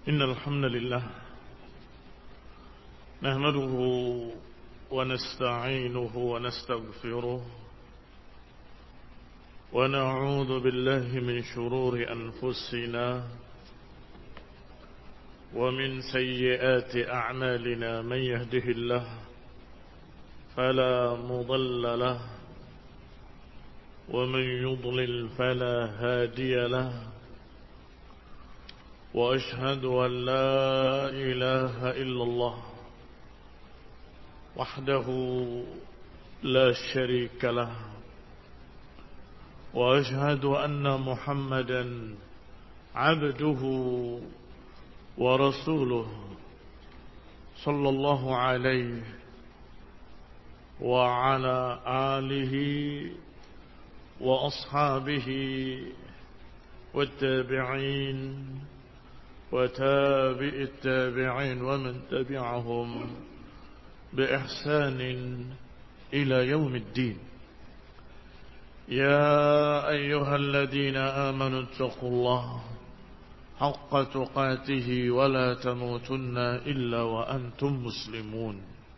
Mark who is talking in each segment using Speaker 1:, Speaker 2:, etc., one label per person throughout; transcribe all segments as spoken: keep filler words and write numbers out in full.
Speaker 1: إن الحمد لله نحمده ونستعينه ونستغفره ونعوذ بالله من شرور أنفسنا ومن سيئات أعمالنا. من يهده الله فلا مضل له ومن يضلل فلا هادي له، وأشهد أن لا إله إلا الله وحده لا شريك له، وأشهد أن محمدا عبده ورسوله صلى الله عليه وعلى آله وأصحابه والتابعين وتابع التابعين ومن تبعهم بإحسان إلى يوم الدين. يا أيها الذين آمنوا اتقوا الله حق تقاته ولا تموتن إلا وأنتم مسلمون.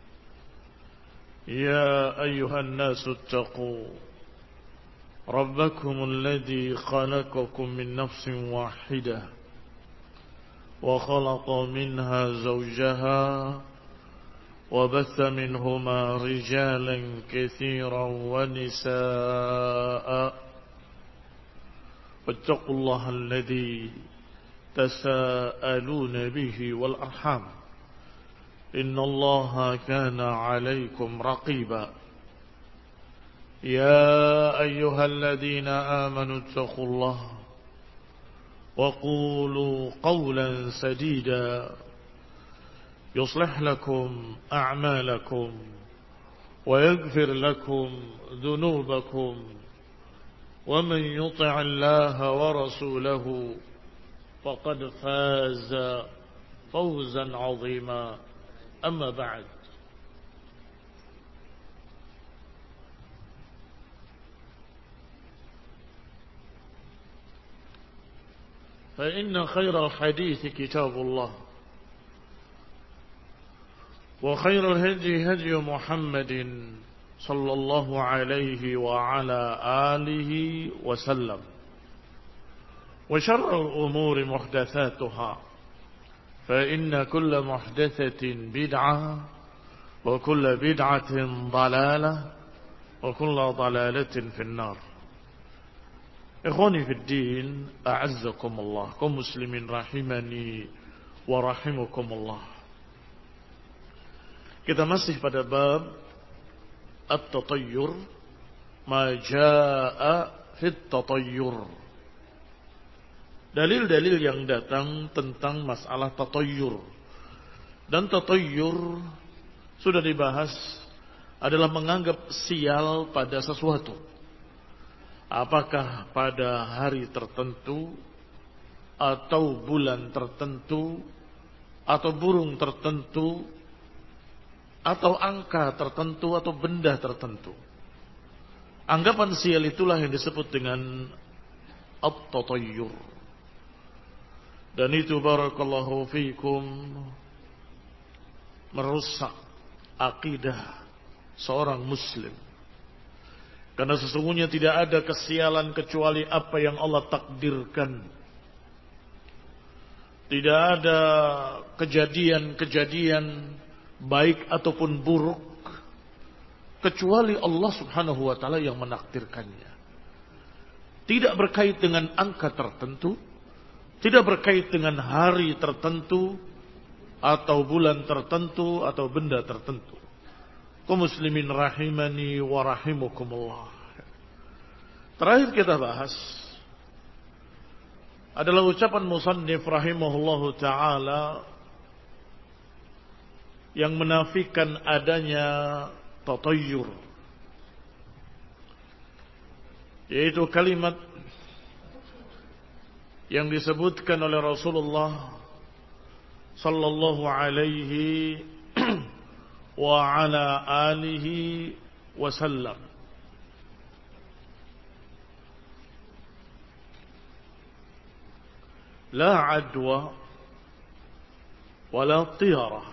Speaker 1: يا أيها الناس اتقوا ربكم الذي خلقكم من نفس واحدة وخلق منها زوجها وبث منهما رجالا كثيرا ونساء، واتقوا الله الذي تساءلون به والأرحام إن الله كان عليكم رقيبا. يا أيها الذين آمنوا اتقوا الله وقولوا قولا سديدا يصلح لكم أعمالكم ويغفر لكم ذنوبكم، ومن يطع الله ورسوله فقد فاز فوزا عظيما. أما بعد، فإن خير الحديث كتاب الله، وخير الهدي هدي محمد صلى الله عليه وعلى آله وسلم، وشر الأمور محدثاتها، فإن كل محدثة بدعة وكل بدعة ضلالة وكل ضلالة في النار. Ikhwani fid din, a'azzakumullah, kaum muslimin rahimani wa rahimakumullah. Kita masih pada bab at-tatayyur, ma jaa'a fit tatayyur. Dalil-dalil yang datang tentang masalah tatayyur. Dan tatayyur sudah dibahas adalah menganggap sial pada sesuatu. Apakah pada hari tertentu, atau bulan tertentu, atau burung tertentu, atau angka tertentu, atau benda tertentu. Anggapan sial itulah yang disebut dengan at-tatayyur. Dan itu barakallahu fikum merusak akidah seorang muslim. Karena sesungguhnya tidak ada kesialan kecuali apa yang Allah takdirkan. Tidak ada kejadian-kejadian baik ataupun buruk kecuali Allah subhanahu wa ta'ala yang menakdirkannya. Tidak berkait dengan angka tertentu, tidak berkait dengan hari tertentu, atau bulan tertentu, atau benda tertentu. Kaum muslimin rahimani wa rahimakumullah. Terakhir kita bahas adalah ucapan musannif rahimahullahu ta'ala yang menafikan adanya tatayyur, yaitu kalimat yang disebutkan oleh Rasulullah sallallahu alaihi wa ala alihi wasallam. La adwa wala tiyarah,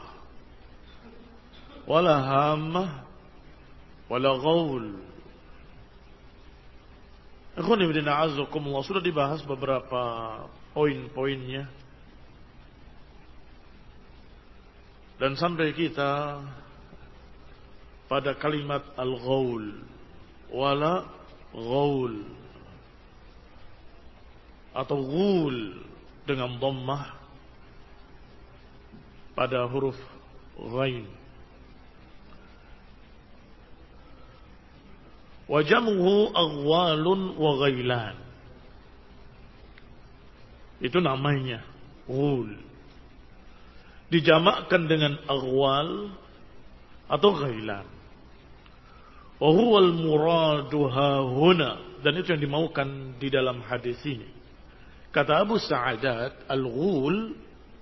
Speaker 1: wala hammah, wala ghaul. Ikhwan ibn a'azzakumullah, sudah dibahas beberapa poin-poinnya. Dan sampai kita pada kalimat al-ghaul, wala ghaul, atau ghul dengan dhammah pada huruf ghain. Wa jam'uhu aghwalun wa ghailan. Itu namanya ghul. Dijamakkan dengan aghwal atau ghailan. Wa huwa al-muradu hahuna, dan itu yang dimaukan di dalam hadis ini. Kata Abu Sa'adat, al-ghul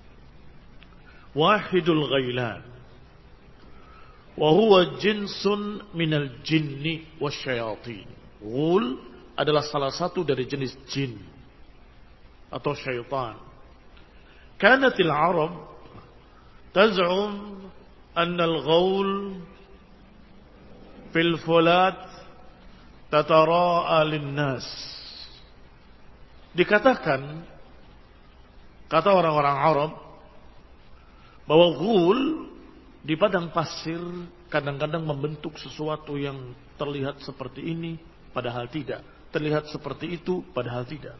Speaker 1: wahidul ghailan, wa huwa jinsun minal jinni wasyayatin. Ghul adalah salah satu dari jenis jin atau syaitan. Kanatil Arab taz'um anna al-ghaul fil fulat tatara'a lin-nas. Dikatakan, kata orang-orang Arab, bahwa ghul di padang pasir kadang-kadang membentuk sesuatu yang terlihat seperti ini padahal tidak, terlihat seperti itu padahal tidak.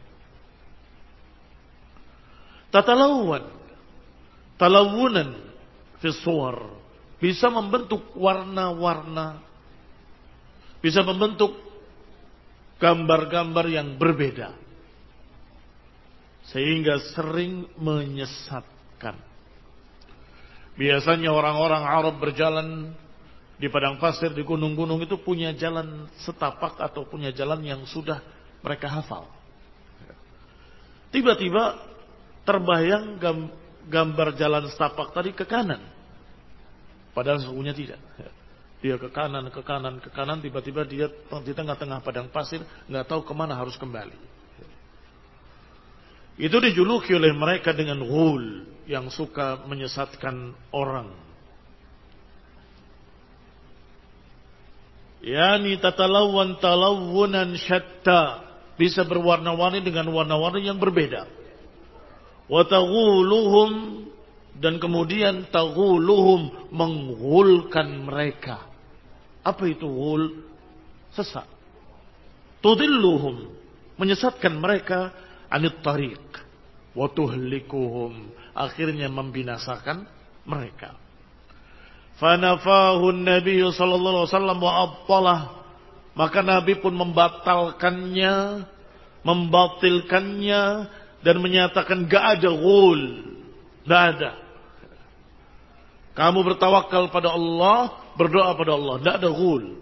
Speaker 1: Tatalawwan, talawunan fi suwar, bisa membentuk warna-warna, bisa membentuk gambar-gambar yang berbeda, sehingga sering menyesatkan. Biasanya orang-orang Arab berjalan di padang pasir, di gunung-gunung itu punya jalan setapak atau punya jalan yang sudah mereka hafal. Tiba-tiba terbayang gambar jalan setapak tadi ke kanan, padahal sesungguhnya tidak. Dia ke kanan, ke kanan, ke kanan, tiba-tiba dia di tengah-tengah padang pasir, nggak tahu kemana harus kembali. Itu dijuluki oleh mereka dengan ghul, yang suka menyesatkan orang. Yani tatalawwan talawunan syatta, bisa berwarna-warni dengan warna-warni yang berbeda. Wa taghuluhum, dan kemudian taghuluhum, menghulkan mereka. Apa itu ghul? Sesat. Tudilluhum, menyesatkan mereka anit tariq, wa tuhlikuhum, akhirnya membinasakan mereka. Fanafahu Nabi sallallahu alaihi wasallam wa abtalah, maka Nabi pun membatalkannya, membatilkannya, dan menyatakan gak ada ghul, gak ada. Kamu bertawakal pada Allah, berdoa pada Allah, gak ada ghul.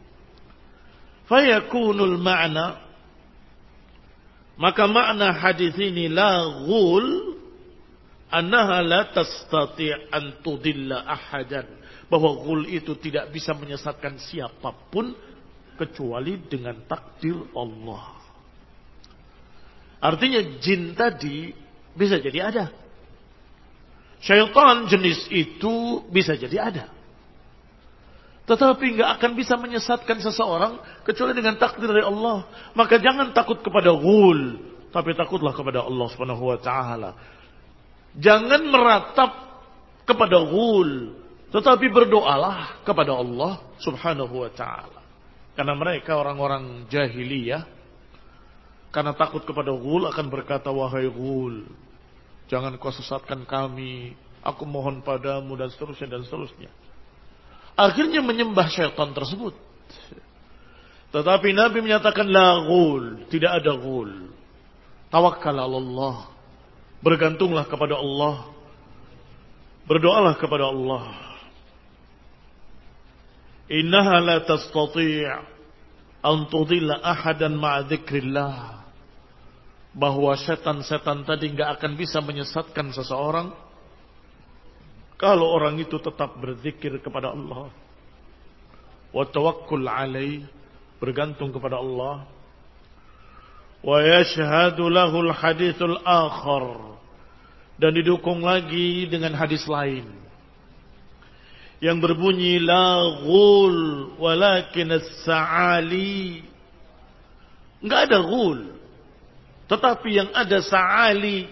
Speaker 1: Fayakunul ma'na, maka makna hadis ini la ghul, annaha la tastati' an tudilla ahadan, bahwa ghul itu tidak bisa menyesatkan siapapun kecuali dengan takdir Allah. Artinya jin tadi bisa jadi ada, syaitan jenis itu bisa jadi ada, tetapi nggak akan bisa menyesatkan seseorang kecuali dengan takdir dari Allah. Maka jangan takut kepada ghul, tapi takutlah kepada Allah Subhanahu wa taala. Jangan meratap kepada ghul, tetapi berdoalah kepada Allah Subhanahu wa taala. Karena mereka orang-orang jahiliyah, karena takut kepada ghul akan berkata, wahai ghul, jangan kau sesatkan kami, aku mohon padamu, dan seterusnya dan seterusnya. Akhirnya menyembah syaitan tersebut. Tetapi Nabi menyatakan la ghul, tidak ada ghul. Tawakkal ala Allah, bergantunglah kepada Allah, berdoalah kepada Allah. Innaha la tastati' an tudilla ahadan ma'a dzikrillah, bahwa setan-setan tadi enggak akan bisa menyesatkan seseorang kalau orang itu tetap berzikir kepada Allah, wa tawakkul alaih, bergantung kepada Allah, wa yashhadu lahul hadithul akhar, Dan didukung lagi dengan hadis lain yang berbunyi la ghul walakin as-sa'ali. Enggak ada ghul, tetapi yang ada sa'ali.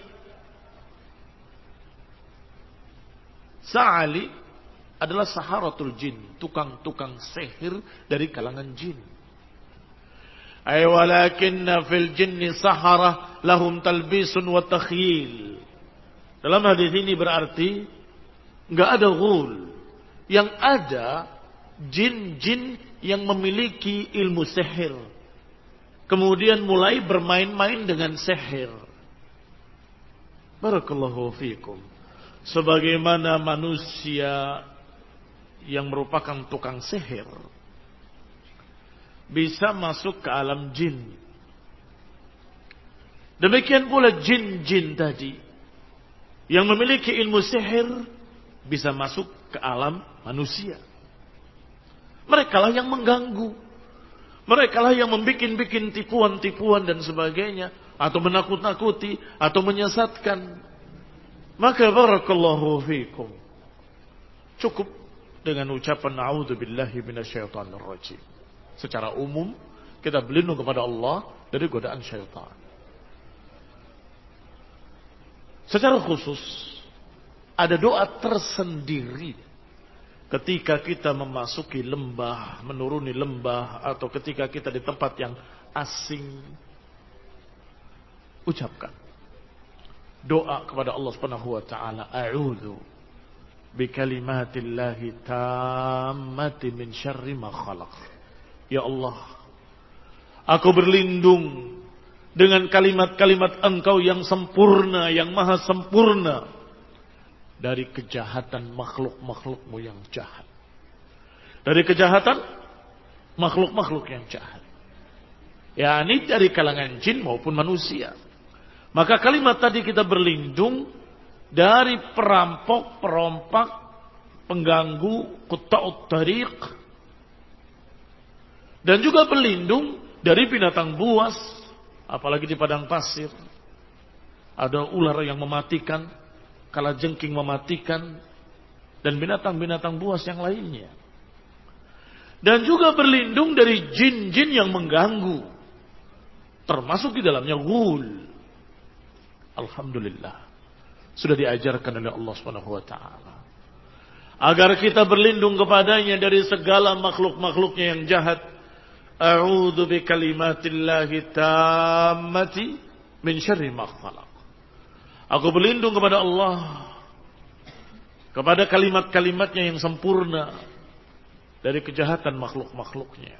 Speaker 1: Sa'ali adalah saharatul jin, tukang-tukang sihir dari kalangan jin. Ay walakinna fil jinni sahara lahum talbisun wa takhyil. Dalam hadis ini berarti enggak ada ghul. Yang ada jin-jin yang memiliki ilmu sihir. Kemudian mulai bermain-main dengan sihir. Barakallahu fiikum. Sebagaimana manusia yang merupakan tukang sihir bisa masuk ke alam jin. Demikian pula jin-jin tadi yang memiliki ilmu sihir bisa masuk ke alam manusia. Mereka lah yang mengganggu. Mereka lah yang membikin-bikin tipuan-tipuan dan sebagainya. Atau menakut-nakuti. Atau menyesatkan. Maka barakallahu fiikum. Cukup dengan ucapan a'udzubillahi minasyaitonir rajim. Secara umum kita berlindung kepada Allah dari godaan syaitan. Secara khusus ada doa tersendiri ketika kita memasuki lembah, menuruni lembah, atau ketika kita di tempat yang asing. Ucapkan doa kepada Allah Subhanahu wa taala, a'udzu bikalimatillahi tammati min syarri ma khalaq. Ya Allah, aku berlindung dengan kalimat-kalimat Engkau yang sempurna, yang maha sempurna, dari kejahatan makhluk-makhlukmu yang jahat. Dari kejahatan makhluk-makhluk yang jahat. Ya, ini dari kalangan jin maupun manusia. Maka kalimat tadi kita berlindung dari perampok, perompak, pengganggu, qutta'ut tariq. Dan juga berlindung dari binatang buas. Apalagi di padang pasir. Ada ular yang mematikan. Kalajengking mematikan. Dan binatang-binatang buas yang lainnya. Dan juga berlindung dari jin-jin yang mengganggu. Termasuk di dalamnya ghul. Alhamdulillah. Sudah diajarkan oleh Allah subhanahu wa taala. Agar kita berlindung kepadanya dari segala makhluk-makhluknya yang jahat. A'udzu bikalimatillahi tammati min syarri ma khalaq. Aku berlindung kepada Allah, kepada kalimat-kalimatnya yang sempurna, dari kejahatan makhluk-makhluknya.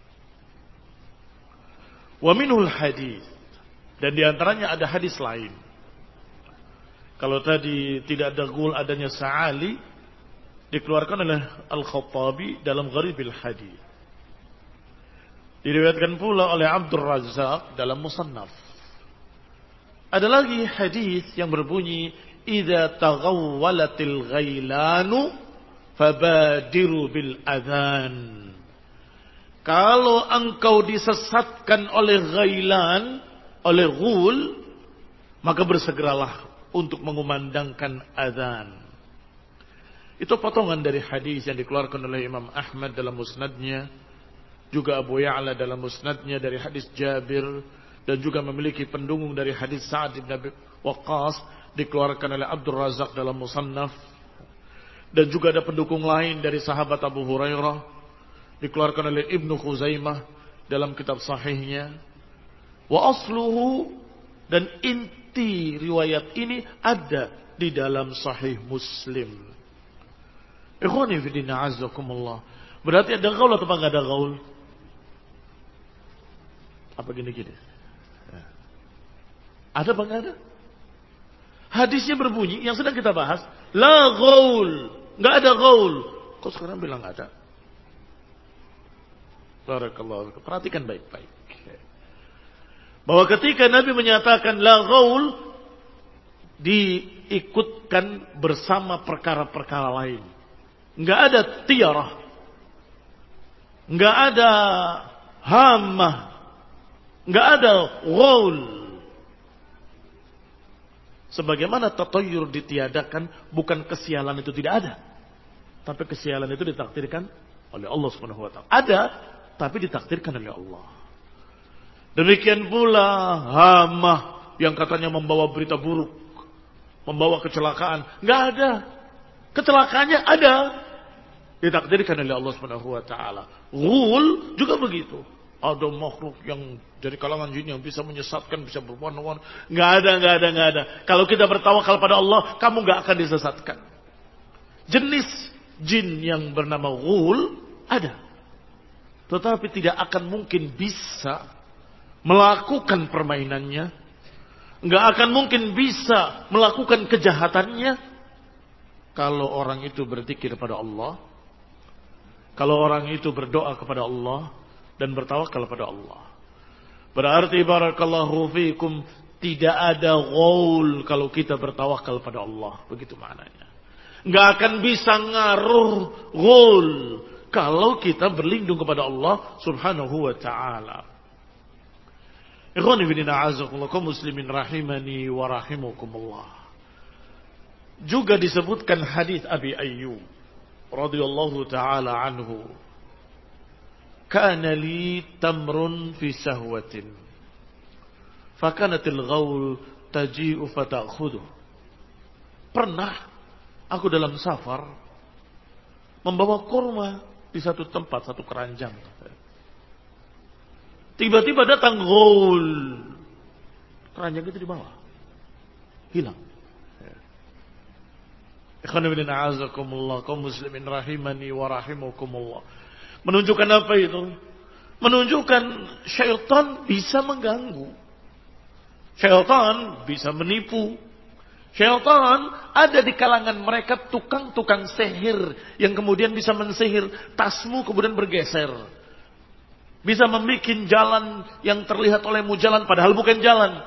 Speaker 1: Wa minhul hadis. Dan diantaranya ada hadis lain. Kalau tadi tidak ada ghul, adanya sa'ali, dikeluarkan oleh Al-Khattabi dalam Gharibil Hadis. Diriwayatkan pula oleh Abdul Razzaq dalam Musannaf. Ada lagi hadis yang berbunyi, "Idza taghawwalatil ghailanu fabadiru bil adzan." Kalau engkau disesatkan oleh ghailan, oleh ghul, maka bersegeralah untuk mengumandangkan adzan. Itu potongan dari hadis yang dikeluarkan oleh Imam Ahmad dalam musnadnya, juga Abu Ya'la dalam musnadnya dari hadis Jabir, dan juga memiliki pendukung dari hadis Sa'ad bin Abi Waqqas dikeluarkan oleh Abdul Razzaq dalam Musannaf, dan juga ada pendukung lain dari sahabat Abu Hurairah dikeluarkan oleh Ibnu Khuzaimah dalam kitab sahihnya. Wa asluhu, dan inti riwayat ini ada di dalam Sahih Muslim. Ikhwani fi din a'azzakumullah. Berarti ada gaul atau enggak ada gaul? Apa gini-gini? Ya. Ada apa enggak ada? Hadisnya berbunyi yang sedang kita bahas, la gaul, enggak ada gaul. Kok sekarang bilang enggak ada? Barakallahu. Perhatikan baik-baik. Bahwa ketika Nabi menyatakan la gaul, diikutkan bersama perkara-perkara lain. Enggak ada tiarah, enggak ada hamah, enggak ada gaul. Sebagaimana tatayyur ditiadakan, bukan kesialan itu tidak ada. Tapi kesialan itu ditakdirkan oleh Allah Subhanahu wa taala. Ada, tapi ditakdirkan oleh Allah. Demikian pula hama yang katanya membawa berita buruk, membawa kecelakaan. Enggak ada. Kecelakaannya ada, ditakdirkan oleh Allah Subhanahu wa taala. Ghul juga begitu. Ada makhluk yang dari kalangan jin yang bisa menyesatkan, bisa berwarna-warna. Enggak ada, enggak ada, enggak ada. Kalau kita bertawakal pada Allah, kamu enggak akan disesatkan. Jenis jin yang bernama ghul ada. Tetapi tidak akan mungkin bisa melakukan permainannya. Enggak akan mungkin bisa melakukan kejahatannya kalau orang itu berzikir kepada Allah. Kalau orang itu berdoa kepada Allah dan bertawakal kepada Allah. Berarti barakallahu fikum, tidak ada ghaul kalau kita bertawakal pada Allah. Begitu maknanya. Enggak akan bisa ngaruh ghaul kalau kita berlindung kepada Allah Subhanahu wa taala. Ikhwani fillah a'azakumullah, kaum muslimin rahimani wa rahimakumullah. Juga disebutkan hadis Abi Ayyub radhiyallahu taala anhu. Kana li tamrun fi sahwatin. Fakanatil ghaul taji'u fata'khudhu. Pernah aku dalam safar membawa kurma di satu tempat, satu keranjang. Tiba-tiba datang ghaul. Keranjang itu dibawa. Hilang. Ikhwan fillah a'azakumullah, kaum muslimin rahimani wa rahimakumullah. Menunjukkan apa itu? Menunjukkan syaitan bisa mengganggu. Syaitan bisa menipu. Syaitan ada di kalangan mereka tukang-tukang sihir yang kemudian bisa mensihir tasmu kemudian bergeser. Bisa membuat jalan yang terlihat olehmu jalan padahal bukan jalan.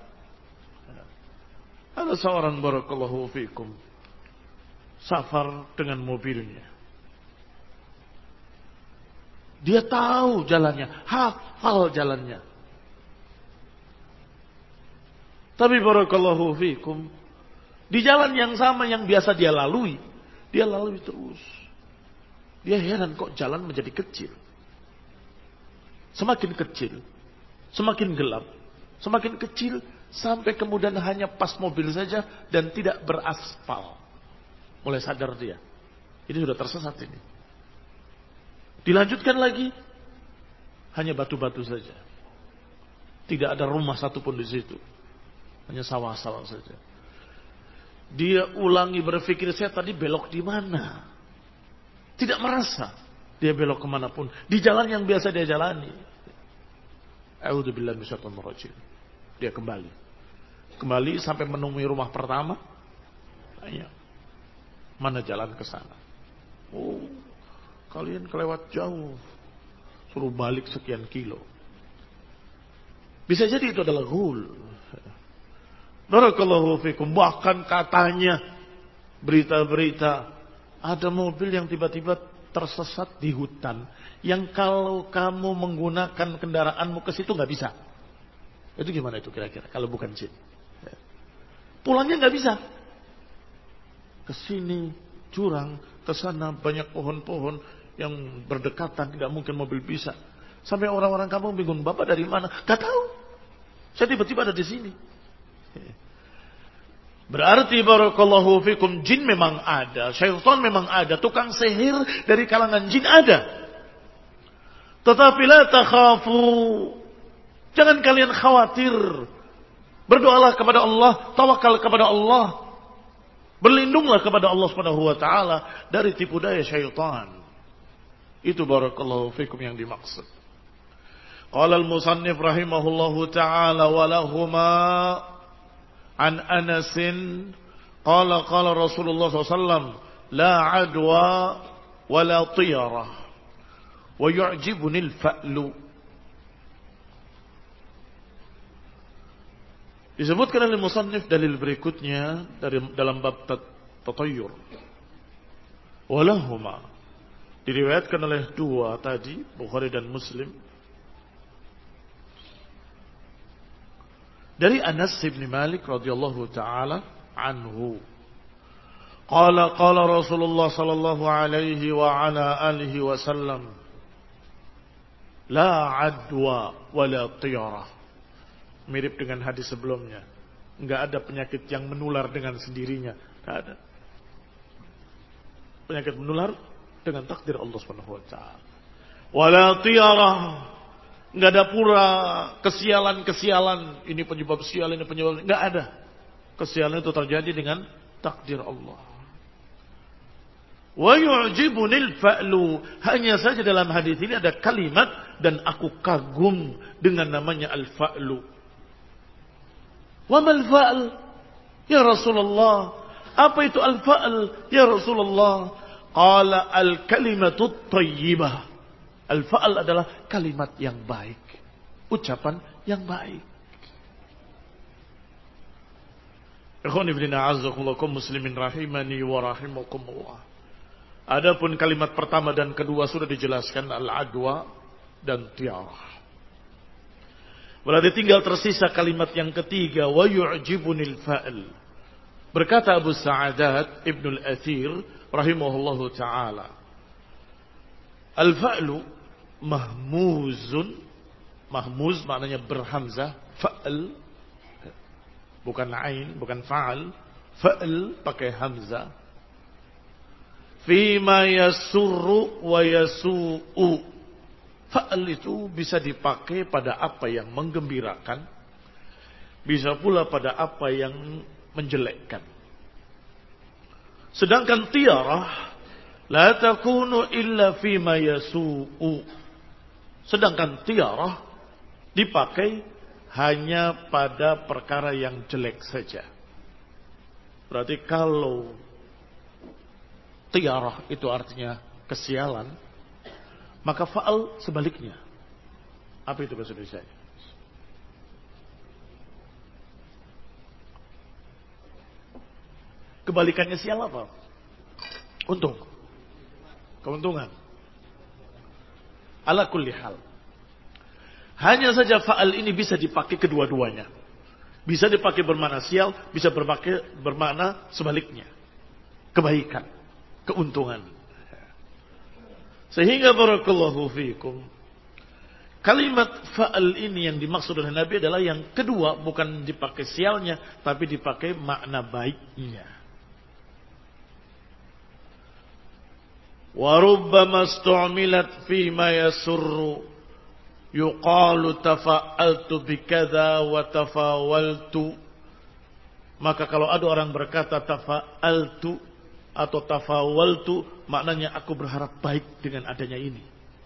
Speaker 1: Ada seorang barakallahu fikum safar dengan mobilnya. Dia tahu jalannya, hafal jalannya. Tapi barakallahu fikum, di jalan yang sama yang biasa dia lalui, dia lalui terus. Dia heran kok jalan menjadi kecil. Semakin kecil, semakin gelap, semakin kecil, sampai kemudian hanya pas mobil saja dan tidak beraspal. Mulai sadar dia, ini sudah tersesat ini. Dilanjutkan lagi, hanya batu-batu saja. Tidak ada rumah satupun di situ. Hanya sawah-sawah saja. Dia ulangi berpikir, saya tadi belok di mana? Tidak merasa dia belok kemanapun. Di jalan yang biasa dia jalani. A'udzubillahi minasyaitonir rajim. Dia kembali. Kembali sampai menemui rumah pertama. Tanya, mana jalan ke sana? Oh, kalian kelewat jauh. Suruh balik sekian kilo. Bisa jadi itu adalah ghul. Barakallahu fikum. Bahkan katanya berita-berita ada mobil yang tiba-tiba tersesat di hutan, yang kalau kamu menggunakan kendaraanmu ke situ nggak bisa. Itu gimana itu kira-kira kalau bukan jin? Pulangnya nggak bisa. Ke sini jurang, ke sana banyak pohon-pohon yang berdekatan, nggak mungkin mobil bisa. Sampai orang-orang kampung bingung, Bapak dari mana? Gak tahu. Saya tiba-tiba ada di sini. Berarti barakallahu fikum, jin memang ada, syaitan memang ada, tukang sihir dari kalangan jin ada. Tetapi la takhafu, jangan kalian khawatir. Berdoalah kepada Allah, tawakal kepada Allah. Berlindunglah kepada Allah Subhanahu wa taala dari tipu daya syaitan. Itu barakallahu fikum yang dimaksud. Qala al-musannif rahimahullahu taala wa lahuma an Anasin qala qala Rasulullah sallallahu alaihi wasallam la adwa wa la tiyara wa yu'jibuni al-fa'lu. Disebutkan oleh musannif dalil berikutnya dari dalam bab tatayyur. Walahuma diriwayatkan oleh dua tadi, Bukhari dan Muslim. Dari Anas bin Malik radhiyallahu taala anhu. Qala qala Rasulullah sallallahu alaihi wa ala alihi wasallam, la adwa wa la tiyarah. Mirip dengan hadis sebelumnya. Enggak ada penyakit yang menular dengan sendirinya, enggak ada. Penyakit menular dengan takdir Allah Subhanahu wa taala. Wa la tiyarah. Enggak ada pula kesialan-kesialan, ini penyebab sial, ini penyebab, enggak ada. Kesialan itu terjadi dengan takdir Allah. Wa yu'jibunil fa'lu. Hanya saja dalam hadis ini ada kalimat dan aku kagum dengan namanya al-fa'lu. Wa mal fa'l? Ya Rasulullah, apa itu al-fa'l? Ya Rasulullah, qala al-kalimatut thayyibah. Al-fa'l adalah kalimat yang baik, ucapan yang baik. Ikhwan ibn a'azzakumullah muslimin rahimani wa rahimakumullah. Adapun kalimat pertama dan kedua sudah dijelaskan, al-adwa dan tiarah. Berarti tinggal tersisa kalimat yang ketiga, wa yu'jibunil fa'l. Berkata Abu Sa'adat Ibn al-Athir rahimahullahu ta'ala, al-fa'lu mahmuzun. Mahmuz maknanya berhamzah, fa'l bukan ain, bukan fa'al. Fa'l pakai hamzah. Fima yasurru wa yasu'u. Fa'al itu bisa dipakai pada apa yang menggembirakan, bisa pula pada apa yang menjelekkan. Sedangkan tiarah la takunu illa fima yasu'u. Sedangkan tiarah dipakai hanya pada perkara yang jelek saja. Berarti kalau tiarah itu artinya kesialan, maka fa'al sebaliknya. Apa itu bahasa Indonesia? Kebalikannya sial apa? Untung. Keuntungan. Ala kulli hal. Hanya saja fa'al ini bisa dipakai kedua-duanya. Bisa dipakai bermakna sial, bisa berpakai bermakna sebaliknya. Kebaikan, keuntungan. Sehingga barakallahu fiikum, kalimat fa'al ini yang dimaksud oleh Nabi adalah yang kedua, bukan dipakai sialnya, tapi dipakai makna baiknya. Wa rubbama istu'milat fi ma yasurru yuqalu tafa'altu bikadza wa tafawaltu. Maka kalau ada orang berkata tafa'altu atau tafawaltu, maknanya aku berharap baik dengan adanya ini.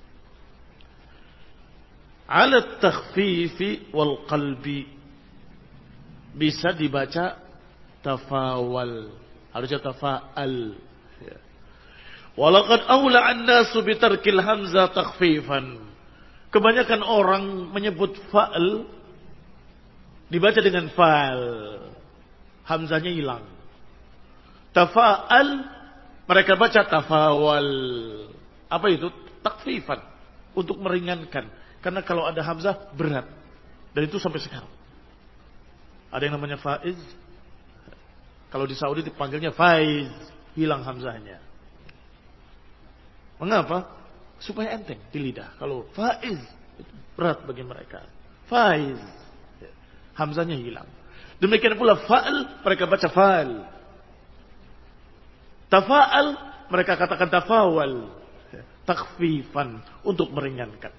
Speaker 1: Ala takhfifi wal qalbi, bisa dibaca tafawal, harusnya tafa'al. Walaqad awla an-nasu bitarkil hamzah takhfifan. Kebanyakan orang menyebut fa'al dibaca dengan fa'al, hamzahnya hilang. Tafa'al mereka baca tafawal. Apa itu? Takhfifan, untuk meringankan. Karena kalau ada hamzah berat. Dan itu sampai sekarang. Ada yang namanya faiz. Kalau di Saudi dipanggilnya faiz, hilang hamzahnya. Mengapa? Supaya enteng di lidah. Kalau faiz berat bagi mereka. Faiz, hamzahnya hilang. Demikian pula fa'al, mereka baca fa'al. Tafa'al, mereka katakan tafawal. Takhfifan, untuk meringankan.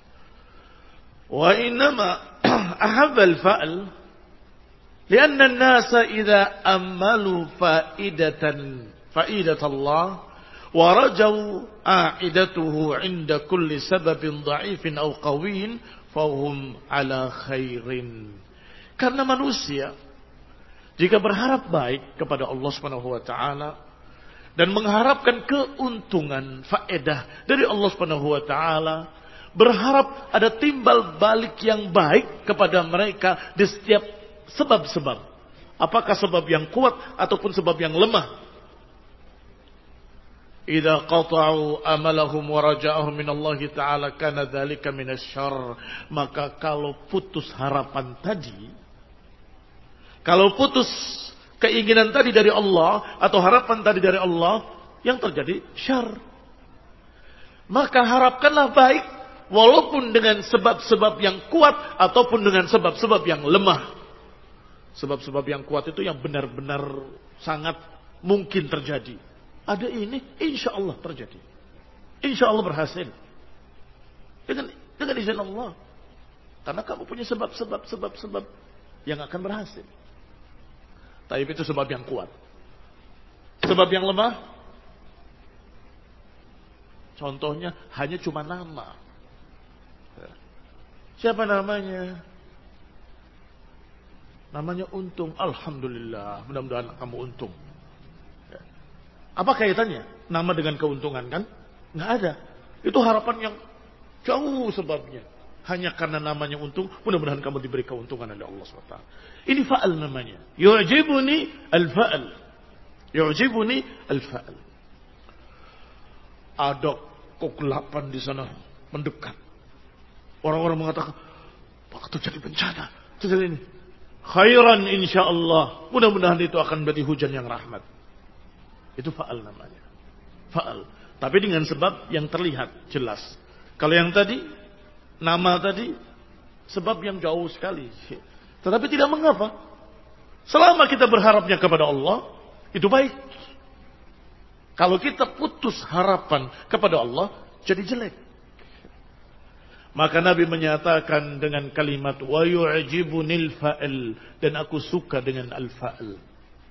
Speaker 1: Wa innama ahabba al-fa'al lianna an-nasa idza ammalu fa'idatan fa'idat Allah wa rajau a'idatuhu 'inda kulli sababin dha'ifin aw qawiyyin fahum 'ala khairin. Karena manusia jika berharap baik kepada Allah Subhanahu wa taala dan mengharapkan keuntungan, faedah dari Allah Subhanahu wa taala, berharap ada timbal balik yang baik kepada mereka di setiap sebab-sebab. Apakah sebab yang kuat ataupun sebab yang lemah. Idza qata'u amalahum wa raja'ahum min Allah taala kana dzalika minasyarr. Maka kalau putus harapan tadi, Kalau putus keinginan tadi dari Allah atau harapan tadi dari Allah, yang terjadi syarr. Maka harapkanlah baik walaupun dengan sebab-sebab yang kuat ataupun dengan sebab-sebab yang lemah. Sebab-sebab yang kuat itu yang benar-benar sangat mungkin terjadi. Ada ini, insya Allah terjadi. Insya Allah berhasil. Dengan, dengan izin Allah. Karena kamu punya sebab-sebab, sebab-sebab yang akan berhasil. Tapi itu sebab yang kuat. Sebab yang lemah, contohnya hanya cuma nama. Siapa namanya? Namanya Untung. Alhamdulillah, mudah-mudahan kamu untung. Apa kaitannya nama dengan keuntungan, kan? Nggak ada. Itu harapan yang jauh sebabnya. Hanya karena namanya Untung, mudah-mudahan kamu diberi keuntungan oleh Allah subhanahu wa taala. Ini fa'al namanya. Yu'jibuni al-fa'al. Yu'jibuni al-fa'al. Ada kegelapan di sana mendekat. Orang-orang mengatakan, Pak, terjadi bencana. Terjadi ini. Khairan insyaallah. Mudah-mudahan itu akan menjadi hujan yang rahmat. Itu fa'al namanya. Fa'al. Tapi dengan sebab yang terlihat jelas. Kalau yang tadi, nama tadi, sebab yang jauh sekali. Tetapi tidak mengapa. Selama kita berharapnya kepada Allah, itu baik. Kalau kita putus harapan kepada Allah, jadi jelek. Maka Nabi menyatakan dengan kalimat wa yu'jibunil fa'al, dan aku suka dengan al-fa'al.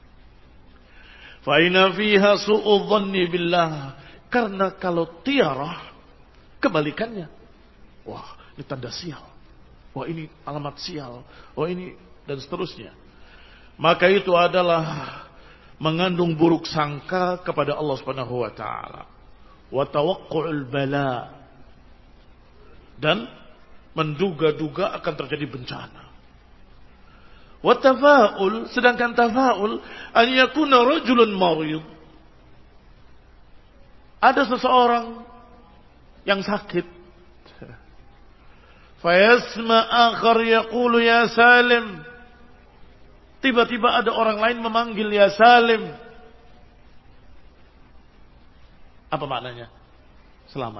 Speaker 1: Fa inna fiha su'u dhanni billah, karena kalau tiarah kebalikannya. Wah, ini tanda sial. Wah, ini alamat sial. Wah, ini dan seterusnya. Maka itu adalah mengandung buruk sangka kepada Allah Subhanahu wa taala. Wa tawaqqu'ul bala, dan menduga-duga akan terjadi bencana. Wa tafa'ul, sedangkan tafa'ul an yakuna rajulun marid. Ada seseorang yang sakit. Fayasma akhar yaqulu ya Salim. Tiba-tiba ada orang lain memanggil ya Salim. Apa maknanya? Selamat.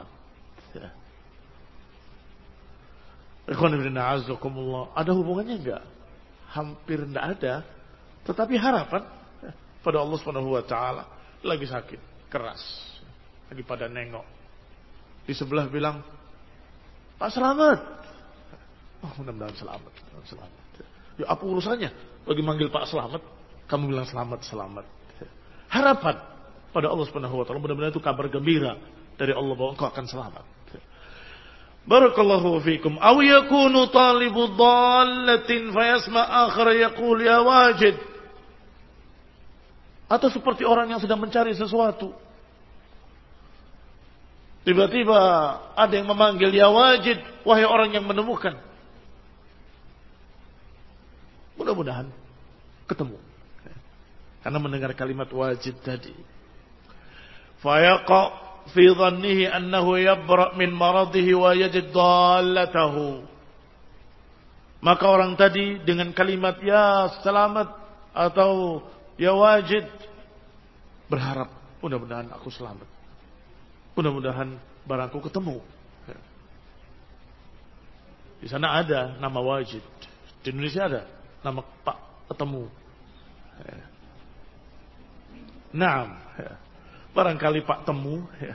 Speaker 1: Ada hubungannya enggak? Hampir tidak ada, tetapi harapan pada Allah Subhanahu wa taala. Lagi sakit keras, lagi pada nengok, di sebelah bilang, Pak selamat. Oh, mudah-mudahan selamat, selamat. Ya apa urusannya? Bagi manggil Pak selamat, kamu bilang selamat, selamat. Harapan pada Allah Subhanahu wa taala, mudah-mudahan itu kabar gembira dari Allah bahwa engkau akan selamat. Barakallahu fikum. Aw yakunu talibu dhallatin fayasma akhar yaqul ya wajid. Atau seperti orang yang sedang mencari sesuatu. Tiba-tiba ada yang memanggil ya wajid, wahai orang yang menemukan. Mudah-mudahan ketemu. Karena mendengar kalimat wajid tadi. Fayaqa fi dhannihi annahu yabra' min maradihi wa yajid dallatahu. Maka orang tadi dengan kalimat ya selamat atau ya wajid berharap mudah-mudahan aku selamat. Mudah-mudahan barangku ketemu. Di sana ada nama wajid. Di Indonesia ada nama Pak ketemu. Naam. Barangkali Pak temu. Ya.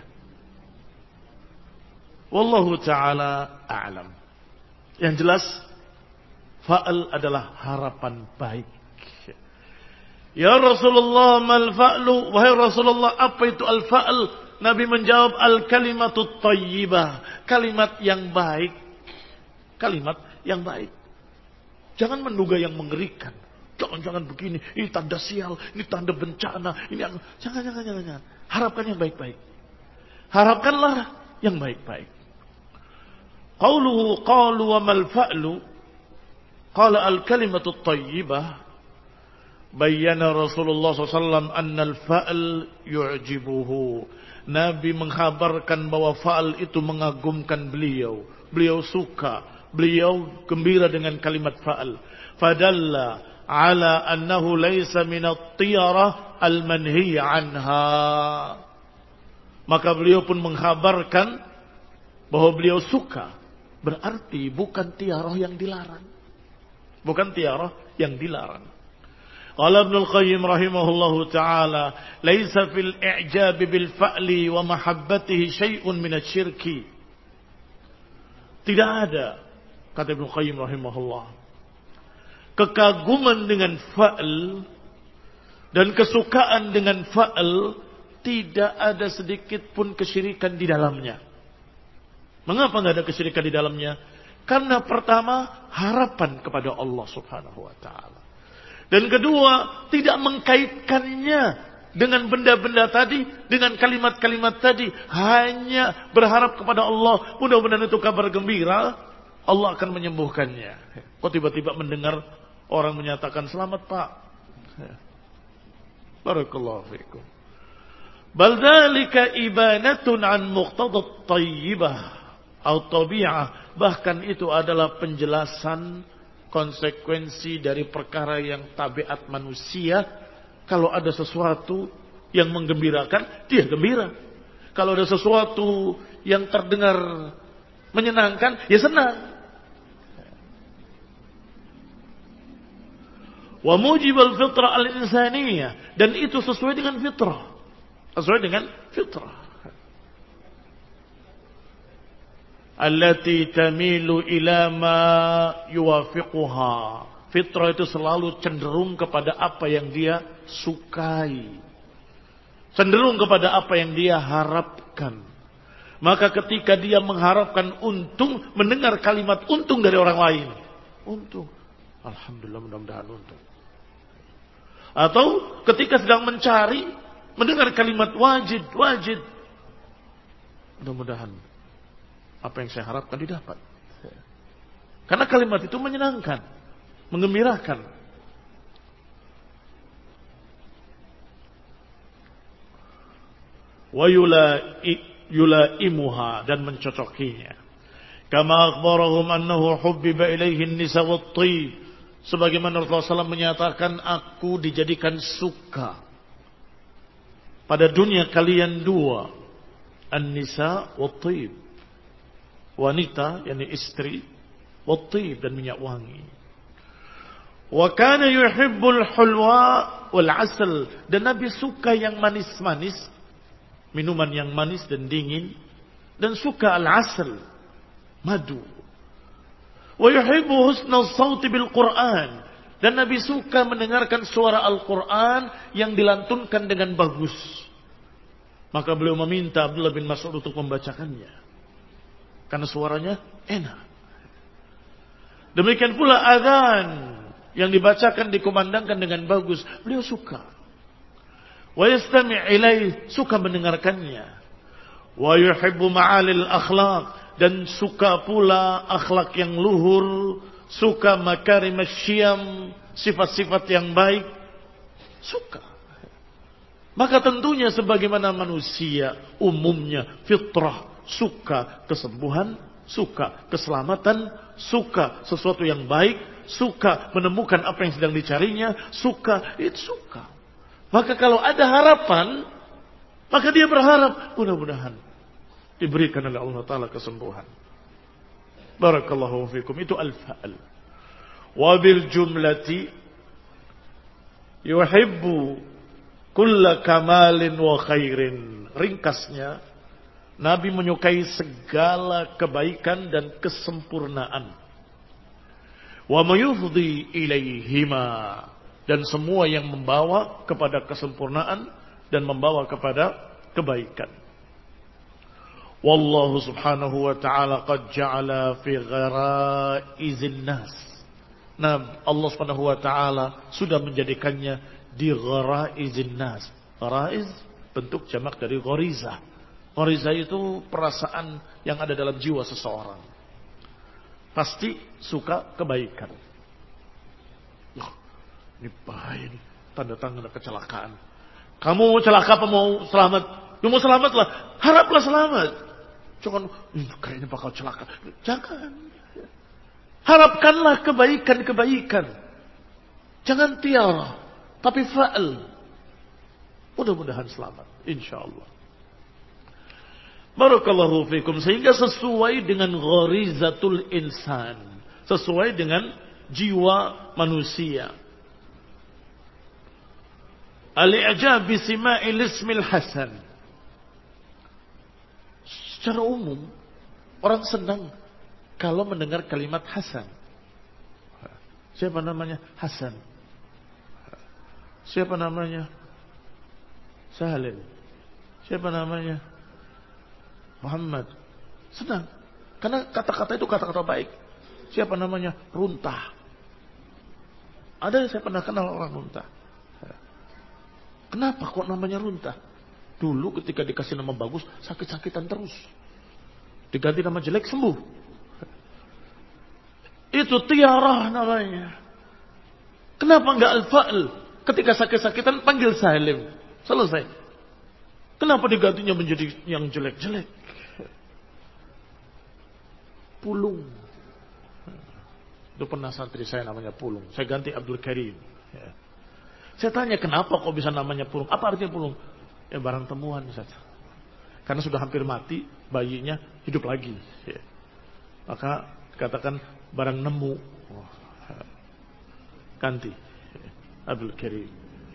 Speaker 1: Wallahu ta'ala a'lam. Yang jelas, fa'al adalah harapan baik. Ya Rasulullah, mal fa'lu? Wahai Rasulullah, apa itu al-fa'l? Nabi menjawab, al-kalimatut tayyibah. Kalimat yang baik. Kalimat yang baik. Jangan menduga yang mengerikan. Jangan-jangan begini, ini tanda sial, ini tanda bencana, ini yang... Jangan, jangan, jangan, jangan. Harapkan yang baik-baik. Harapkanlah yang baik-baik. Qauluhu qalu wa mal fa'lu. Qala al-kalimatu tayyibah. Bayyana Rasulullah sallallahu alaihi wasallam anna al-fa'l yu'jibuhu. Nabi menghabarkan bahwa fa'al itu mengagumkan beliau. Beliau suka, beliau gembira dengan kalimat fa'al. Fadalla ala annahu laysa min at-tiyarah al-manhi anha. Maka beliau pun mengkhabarkan bahwa beliau suka, berarti bukan tiarah yang dilarang. Bukan tiarah yang dilarang. Qala Ibnu Al-Qayyim rahimahullahu taala, "Laisa fil i'jab bil fa'li wa mahabbatihi syai'un min asy-syirki." Tidak ada, kata Ibnu Qayyim rahimahullah, kekaguman dengan fa'l dan kesukaan dengan fa'l, tidak ada sedikit pun kesyirikan di dalamnya. Mengapa tidak ada kesyirikan di dalamnya? Karena pertama, harapan kepada Allah subhanahu wa ta'ala. Dan kedua, tidak mengkaitkannya dengan benda-benda tadi, dengan kalimat-kalimat tadi. Hanya berharap kepada Allah, mudah-mudahan itu kabar gembira, Allah akan menyembuhkannya. Kok tiba-tiba mendengar orang menyatakan, selamat Pak. Barakallahu fiikum. Bal dzalika ibanatun an muqtadat tayyibah atau tabi'ah. Bahkan itu adalah penjelasan konsekuensi dari perkara yang tabiat manusia. Kalau ada sesuatu yang menggembirakan, dia gembira. Kalau ada sesuatu yang terdengar menyenangkan, ya senang. Wa mujibal fitrah al-insaniyah, dan itu sesuai dengan fitrah. Sesuai dengan fitrah. Allati tamilu ila ma yuwafiquha. Fitrah itu selalu cenderung kepada apa yang dia sukai. Cenderung kepada apa yang dia harapkan. Maka ketika dia mengharapkan untung, mendengar kalimat untung dari orang lain. Untung. Alhamdulillah, mudah-mudahan untung. Atau ketika sedang mencari, mendengar kalimat wajid, wajid. Mudah-mudahan apa yang saya harapkan didapat. Karena kalimat itu menyenangkan, menggembirakan. Wa yulaimuha, dan mencocokinya. Kama akhbarahum annahu hubbiba ilaihi an-nisa wat-thib. Sebagaimana Rasulullah sallallahu alaihi wasallam menyatakan, aku dijadikan suka pada dunia kalian dua, an-nisa wat-thib. Wanita, yakni istri, wat-thib, dan minyak wangi. Wa kana yuhibbul hulwa wal asal, dan Nabi suka yang manis-manis, minuman yang manis dan dingin, dan suka al-asal, madu. Wa yuhibbu husnal sawti bil Qur'an, dan Nabi suka mendengarkan suara Al-Qur'an yang dilantunkan dengan bagus. Maka beliau meminta Abdullah bin Mas'ud untuk membacakannya, karena suaranya enak. Demikian pula azan yang dibacakan, dikumandangkan dengan bagus, beliau suka. Wa yastami' ilaih, suka mendengarkannya. Wa yuhibbu ma'alil akhlaq, dan suka pula akhlak yang luhur, suka makarim asy-syiyam, sifat-sifat yang baik, suka. Maka tentunya sebagaimana manusia umumnya fitrah, suka kesembuhan, suka keselamatan, suka sesuatu yang baik, suka menemukan apa yang sedang dicarinya, suka, itu suka. Maka kalau ada harapan, maka dia berharap, mudah-mudahan diberikan oleh Allah Ta'ala kesembuhan. Barakallahu fikum. Itu al-fa'al. Wabil jumlati yuhibbu kulla kamalin wa khairin. Ringkasnya, Nabi menyukai segala kebaikan dan kesempurnaan. Wa mayufdi ilaihima, dan semua yang membawa kepada kesempurnaan dan membawa kepada kebaikan. Wallahu subhanahu wa ta'ala qad ja'ala fi gharaizin nas. Nah, Allah subhanahu wa ta'ala sudah menjadikannya di gharaizin nas. Gharaiz bentuk jamak dari gharizah. Gharizah itu perasaan yang ada dalam jiwa seseorang. Pasti suka kebaikan. Loh, ini bahaya nih, tanda-tanda kecelakaan. Kamu mau celaka apa mau selamat? Ya mau selamatlah, haraplah selamat. Jangan, kayaknya bakal celaka. Jangan. Harapkanlah kebaikan-kebaikan. Jangan tiara, tapi fa'al. Mudah-mudahan selamat, insyaallah. Barakallahu fikum. Sehingga sesuai dengan gharizatul insan, sesuai dengan jiwa manusia. Al-i'jab bi sima'il ismil hasan. Secara umum orang senang kalau mendengar kalimat Hasan. Siapa namanya? Hasan. Siapa namanya? Salim. Siapa namanya? Muhammad. Senang. Karena kata-kata itu kata-kata baik. Siapa namanya? Runtah. Ada yang saya pernah kenal orang runtah. Kenapa kok namanya runtah? Dulu ketika dikasih nama bagus, sakit-sakitan terus. Diganti nama jelek, sembuh. Itu tiarah namanya. Kenapa enggak al-fa'l? Ketika sakit-sakitan panggil Salim. Selesai. Kenapa digantinya menjadi yang jelek-jelek? Pulung. Itu pernah santri saya namanya Pulung. Saya ganti Abdul Karim. Saya tanya kenapa kok bisa namanya Pulung? Apa artinya Pulung? Ya barang temuan saja. Karena sudah hampir mati, bayinya hidup lagi. Maka katakan barang nemu. Ganti Abdul Karim.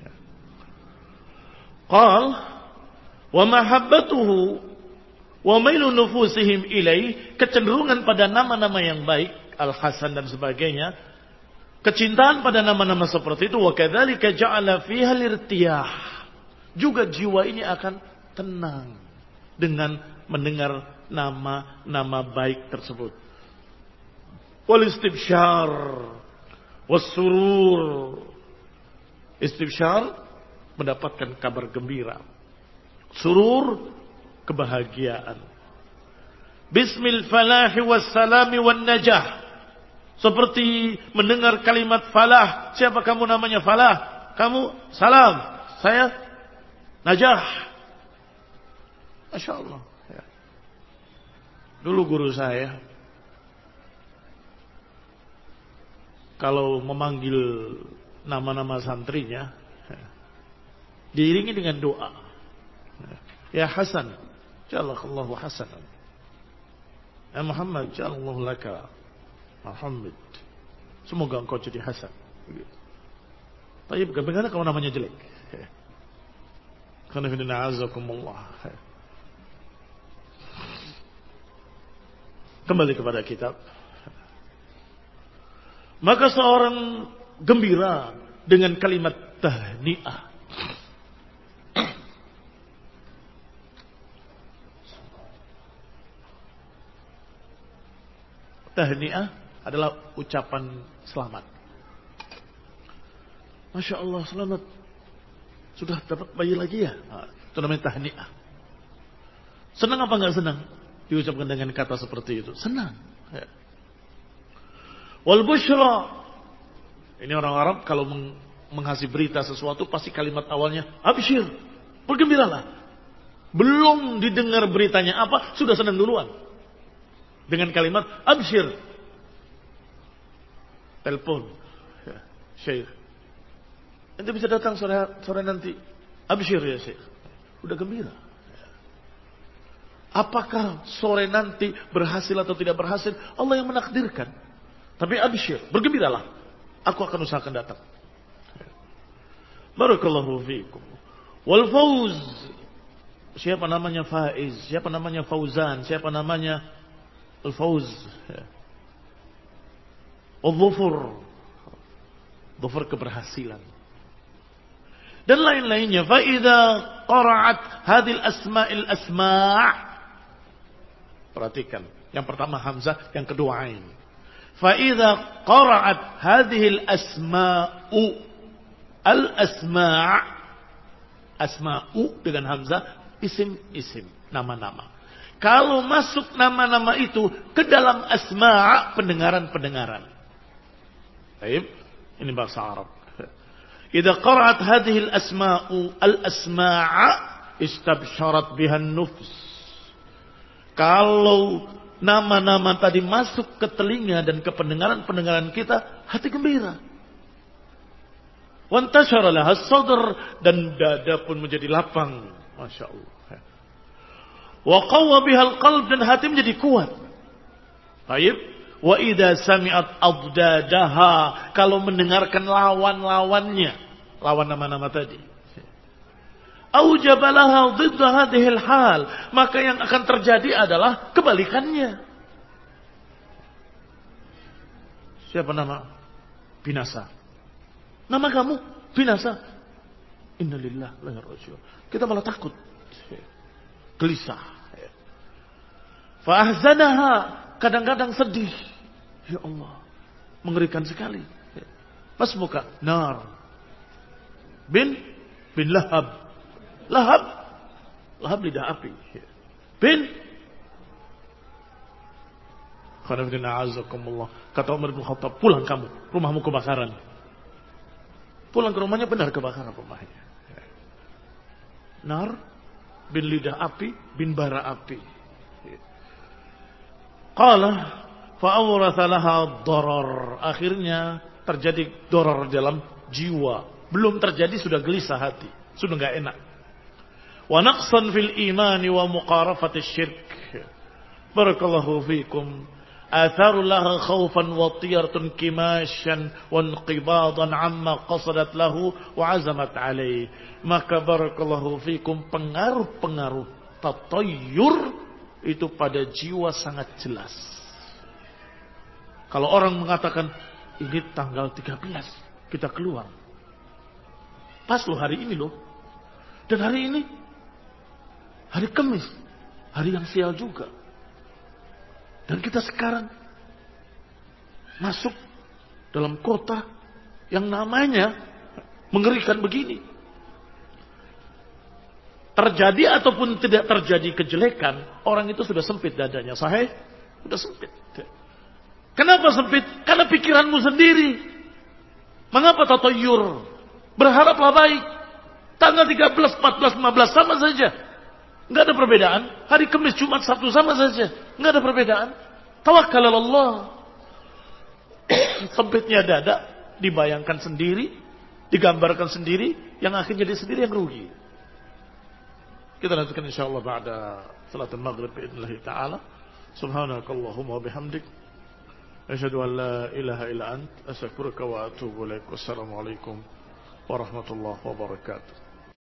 Speaker 1: Qal wa mahabbatuhu wa mailu nufusihim ilaih, kecenderungan pada nama-nama yang baik, Al-Hasan dan sebagainya, kecintaan pada nama-nama seperti itu, wa kadzalika ja'ala fiha al-irtiyah, juga jiwa ini akan tenang dengan mendengar nama-nama baik tersebut. Wal istibsyar was surur, istibsyar mendapatkan kabar gembira, surur kebahagiaan, bismil falahi was salami wan najah, seperti mendengar kalimat falah. Siapa kamu namanya Falah? Kamu Salam, saya Najah. Masya Allah. Ya. Dulu guru saya kalau memanggil nama-nama santrinya, diiringi dengan doa. Ya Hasan, ja'alallahu hasanan. Ya Muhammad, ja'alallahu laka Muhammad. Semoga engkau jadi Hasan. Tapi bagaimana kalau namanya jelek? Karena finna azakumullah. Kembali kepada kitab. Maka seorang gembira dengan kalimat tahniah. Tahniah adalah ucapan selamat. Masya Allah, selamat. Sudah dapat bayi lagi ya? Nah, itu namanya tahniah. Senang apa enggak senang? Diucapkan dengan kata seperti itu. Senang. Ya. Wal busyra. Ini orang Arab kalau mengasih berita sesuatu pasti kalimat awalnya absyir. Bergembiralah. Belum didengar beritanya apa, sudah senang duluan. Dengan kalimat absyir. Telepon. Ya, Syekh. Ente bisa datang sore, sore nanti. Absyir ya Syekh. Udah gembira. Apakah sore nanti berhasil atau tidak berhasil, Allah yang menakdirkan. Tapi absyir, bergembiralah. Aku akan usahakan datang. Barakallahu fiikum. Wal fauz. Siapa namanya Faiz? Siapa namanya Fauzan? Siapa namanya Al-Fauz? Al-Dhufur. Dhufur keberhasilan. Dan lain-lainnya. Fa'idha qara'at hadil asma'il asma'. Perhatikan. Yang pertama Hamzah, yang kedua Ain. Fa'idha qara'at hadhil asma'u. Al-asma' asma'u dengan Hamzah, isim-isim, nama-nama. Kalau masuk nama-nama itu ke dalam asma', pendengaran-pendengaran. Baik, ini bahasa Arab. Idza qara'at hadhihi al-asma'u al-asma'a istabsharat biha an-nufs. Kalau nama-nama tadi masuk ke telinga dan ke pendengaran-pendengaran kita, hati gembira. Wantashara laha as-sadr, dan dada pun menjadi lapang. Masya Allah. Wa qawwa biha al-qalb, dan hati menjadi kuat. Baik. Wa idza sami'at adadaha, kalau mendengarkan lawan-lawannya, lawan nama-nama tadi. Aujaba laha dhidda hadhihi al-hal, maka yang akan terjadi adalah kebalikannya. Siapa nama? Binasa. Nama kamu binasa. Innalillahi wa inna ilaihi raji'un. Kita malah takut, gelisah. Fa ahzanaha, kadang-kadang sedih. Ya Allah, mengerikan sekali. Masmuka nar bin bin Lahab. Lahab, Lahab lidah api. Bin kata Umar bin Khattab, pulang kamu, rumahmu kebakaran. Pulang ke rumahnya, benar kebakaran rumahnya. Nar bin lidah api bin bara api. Qala fa'awratha laha darar, akhirnya terjadi darar dalam jiwa. Belum terjadi sudah gelisah hati, sudah enggak enak. Wa naqsan fil imani wa muqarafati syirk. Barakallahu fikum. Atharu laha khawfan wa tiyartun kimashan wa inqibadan amma qasadat lahu wa azamat alaih. Maka barakallahu fikum, pengaruh-pengaruh tatayyur itu pada jiwa sangat jelas. Kalau orang mengatakan ini tanggal tiga belas kita keluar, pas loh hari ini loh, dan hari ini hari Kamis, hari yang sial juga. Dan kita sekarang masuk dalam kota yang namanya mengerikan begini. Terjadi ataupun tidak terjadi kejelekan, orang itu sudah sempit dadanya. Sahih? Sudah sempit. Kenapa sempit? Karena pikiranmu sendiri. Mengapa tatayyur? Berharaplah baik. Tanggal tiga belas, empat belas, lima belas sama saja. Enggak ada perbedaan. Hari Kamis, Jumat, Sabtu sama saja. Enggak ada perbedaan. Tawakkal Allah. Sempitnya dada dibayangkan sendiri, digambarkan sendiri, yang akhirnya jadi sendiri yang rugi. Kita lanjutkan insyaallah ba'da salatul maghrib bi'idznillah taala. Subhanakallahumma wa bihamdik, asyhadu an la ilaha illa ant, astaghfiruka wa atubu ilaik. Wassalamualaikum warahmatullahi wabarakatuh.